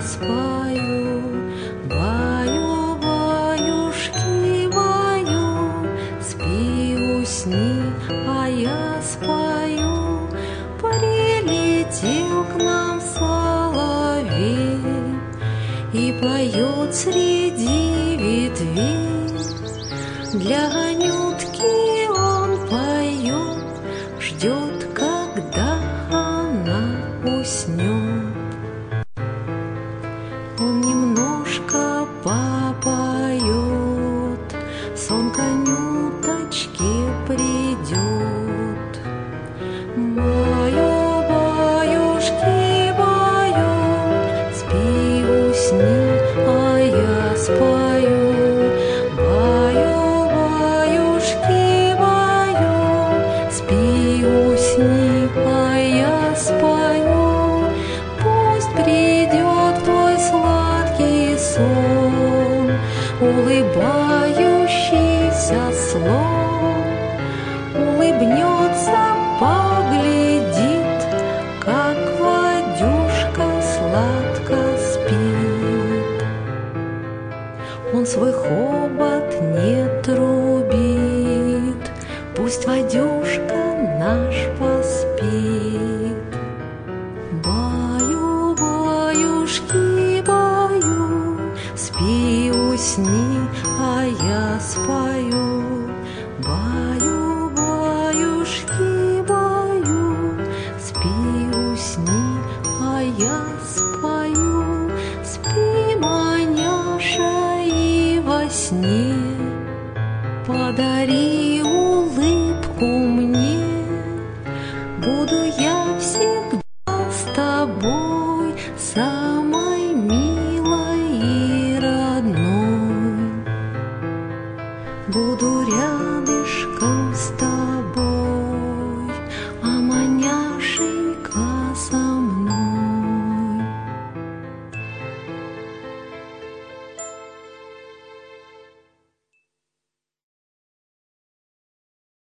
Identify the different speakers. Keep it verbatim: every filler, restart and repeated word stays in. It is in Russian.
Speaker 1: спою. Баю, баюшки, баю, спи, усни, а я спою. Прилетел к нам соловей и поет среди ветвей. Для Анютки он поет, ждет, когда она уснет. Он немножко попоет, сон к Анюточке придет. Баю, баюшки, баю, спи, усни, а я спою. Баю, баюшки, баю, спи, усни, а я спою. Пусть придет твой сладкий сон, улыбающийся слон, улыбнется, поглядит, как Вадюшка сладко спит. Он свой хобот не трубит, пусть Вадюшка наш поспит. Баю, баюшки, баю, спи, усни, а я спою. Баю, баюшки, баю, спи, усни, а я спою. Спи, маняша, и во сне подари улыбку мне. Буду я всегда с тобой, со